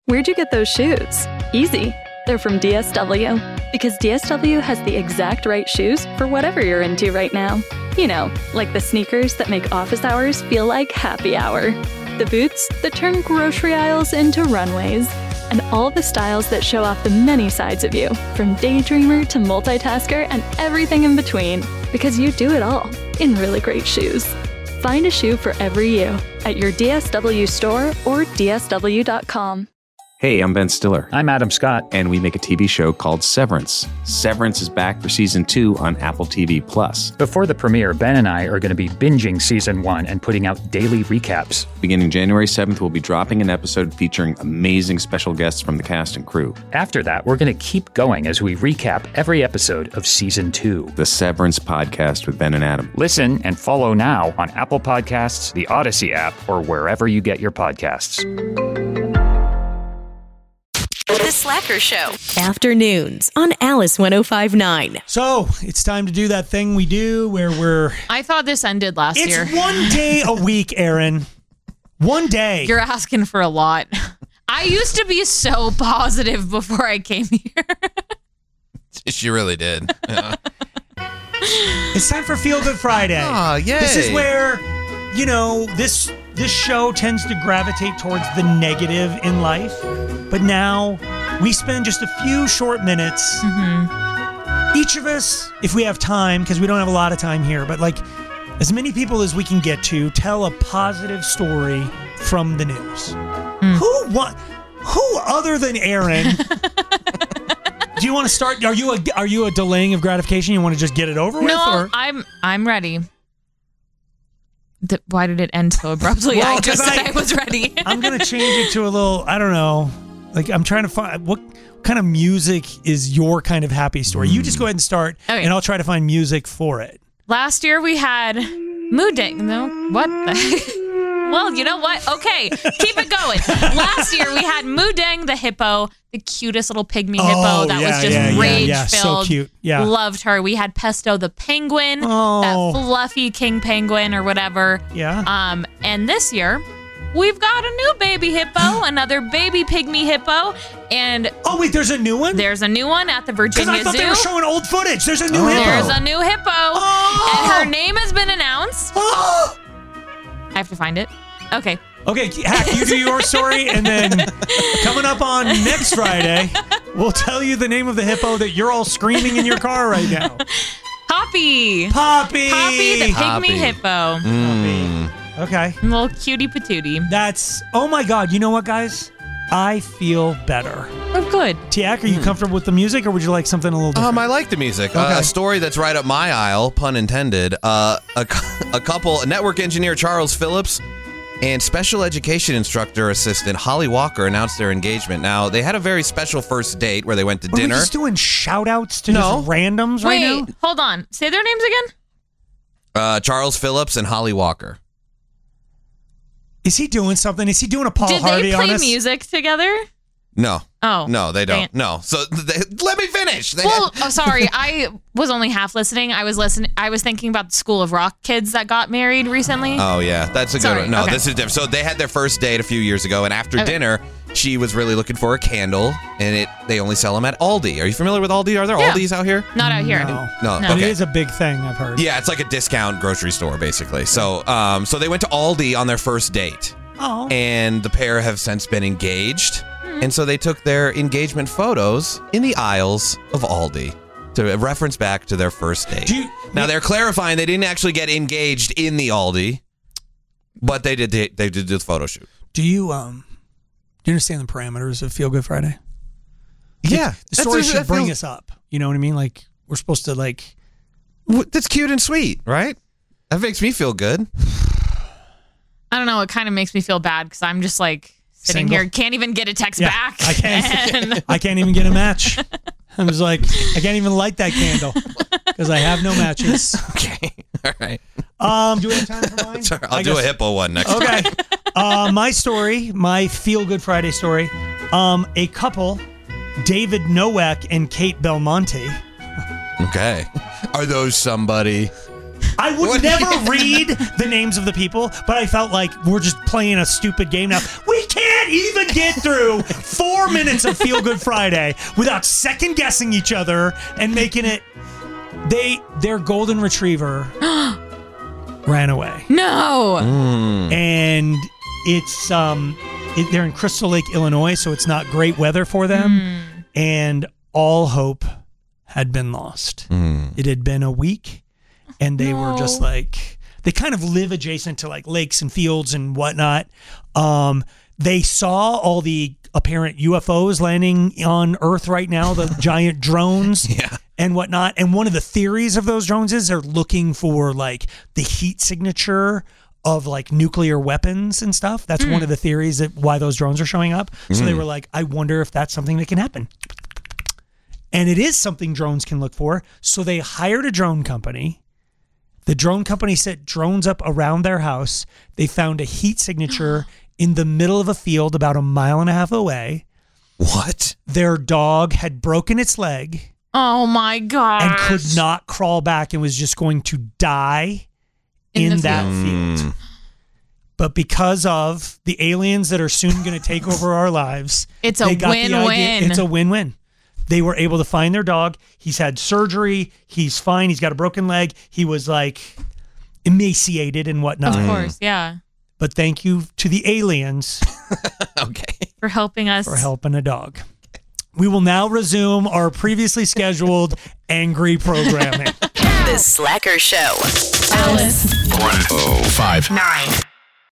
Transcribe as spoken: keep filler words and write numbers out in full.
Where'd you get those shoes? Easy. They're from D S W. Because D S W has the exact right shoes for whatever you're into right now. You know, like the sneakers that make office hours feel like happy hour. The boots that turn grocery aisles into runways. And all the styles that show off the many sides of you, from daydreamer to multitasker and everything in between. Because you do it all in really great shoes. Find a shoe for every you at your D S W store or D S W dot com. Hey, I'm Ben Stiller. I'm Adam Scott. And we make a T V show called Severance. Severance is back for season two on Apple T V Plus. Before the premiere, Ben and I are going to be binging season one and putting out daily recaps. Beginning January seventh, we'll be dropping an episode featuring amazing special guests from the cast and crew. After that, we're going to keep going as we recap every episode of season two. The Severance Podcast with Ben and Adam. Listen and follow now on Apple Podcasts, the Odyssey app, or wherever you get your podcasts. The Slacker Show. Afternoons on Alice one oh five point nine. So, it's time to do that thing we do where we're... I thought this ended last it's year. It's one day a week, Aaron. One day. You're asking for a lot. I used to be so positive before I came here. She really did. Yeah. It's time for Feel Good Friday. Oh, yay. This is where, you know, this... This show tends to gravitate towards the negative in life, but now we spend just a few short minutes. Mm-hmm. Each of us, if we have time, because we don't have a lot of time here, but like as many people as we can get to, tell a positive story from the news. Mm. Who want? Who other than Aaron? Do you want to start? Are you a are you a delaying of gratification? You want to just get it over with? No, or? I'm I'm ready. The, why did it end so abruptly? Well, I just I, said I was ready. I'm going to change it to a little, I don't know, like I'm trying to find, what kind of music is your kind of happy story? Mm. You just go ahead and start, okay. And I'll try to find music for it. Last year we had Mood Day. No, what the heck? Well, you know what? Okay, keep it going. Last year we had Moodang the hippo, the cutest little pygmy hippo oh, that yeah, was just yeah, rage yeah, yeah. filled. So cute. Yeah. Loved her. We had Pesto the penguin, oh. that fluffy king penguin or whatever. Yeah. Um, and this year we've got a new baby hippo, another baby pygmy hippo, and oh wait, there's a new one. There's a new one at the Virginia Zoo. Because I thought Zoo. they were showing old footage. There's a new oh. hippo. There's a new hippo, oh. and her name has been announced. Oh. I have to find it. Okay. Okay, Hack, you do your story, and then coming up on next Friday, we'll tell you the name of the hippo that you're all screaming in your car right now. Poppy. Poppy. Poppy, the pygmy Poppy. hippo. Mm. Okay. Little cutie patootie. That's, oh my God, you know what, guys? I feel better. Oh, good. Tiak, are you mm. comfortable with the music, or would you like something a little different? Um, I like the music. Okay. Uh, a story that's right up my aisle, pun intended. Uh, a, a couple, a network engineer, Charles Phillips, and special education instructor assistant Holly Walker announced their engagement. Now, they had a very special first date where they went to Are dinner. we just doing shout-outs to no. just randoms Wait, right now? hold on. Say their names again? Uh, Charles Phillips and Holly Walker. Is he doing something? Is he doing a Paul Did Hardy they play on us? music together? No. Oh. No, they don't. Dang. No. So they, let me finish. They well, had- oh, sorry. I was only half listening. I was listening. I was thinking about the School of Rock kids that got married recently. Oh, yeah. That's a good Sorry, one. No, okay. this is different. So they had their first date a few years ago, and after Okay. dinner, she was really looking for a candle, and it they only sell them at Aldi. Are you familiar with Aldi? Are there Yeah. Aldis out here? Not out here. No. No. No. But Okay. it is a big thing, I've heard. Yeah, it's like a discount grocery store, basically. So, um, so they went to Aldi on their first date, Oh. and the pair have since been engaged, and so they took their engagement photos in the aisles of Aldi to reference back to their first date. Do you- now they're clarifying they didn't actually get engaged in the Aldi, but they did the, they did the photo shoot. Do you um do you understand the parameters of Feel Good Friday? Yeah, The story that's- should that bring feels- us up. You know what I mean? Like we're supposed to like w- That's cute and sweet, right? That makes me feel good. I don't know. It kind of makes me feel bad because I'm just like sitting Single? here, can't even get a text Yeah, back. I can't and- I can't even get a match. I was like, I can't even light that candle because I have no matches. Okay, all right. Um, do we have time for mine? Sorry, I'll I do guess- a hippo one next Okay. time. uh, my story, my Feel Good Friday story. Um, a couple, David Nowak and Kate Belmonte. Okay. Are those somebody? I would What? never read the names of the people, but I felt like we're just playing a stupid game now. We can't can't even get through four minutes of Feel Good Friday without second guessing each other and making it. They their golden retriever ran away. No. Mm. And it's um it, they're in Crystal Lake, Illinois, so it's not great weather for them. Mm. And all hope had been lost. Mm. It had been a week, and they No. were just like, they kind of live adjacent to like lakes and fields and whatnot. Um, they saw all the apparent U F Os landing on Earth right now, the giant drones. Yeah. And whatnot. And one of the theories of those drones is they're looking for like the heat signature of like nuclear weapons and stuff. That's mm. one of the theories that why those drones are showing up. So mm. they were like, I wonder if that's something that can happen. And it is something drones can look for. So they hired a drone company. The drone company set drones up around their house. They found a heat signature in the middle of a field about a mile and a half away. What? Their dog had broken its leg. Oh my god! And could not crawl back and was just going to die in, in that field. field. But because of the aliens that are soon going to take over our lives, it's a win-win. It's a win-win. They were able to find their dog. He's had surgery. He's fine. He's got a broken leg. He was like emaciated and whatnot. Of course, yeah. But thank you to the aliens. Okay. For helping us. For helping a dog. We will now resume our previously scheduled angry programming. The Slacker Show. Alice. one oh five nine.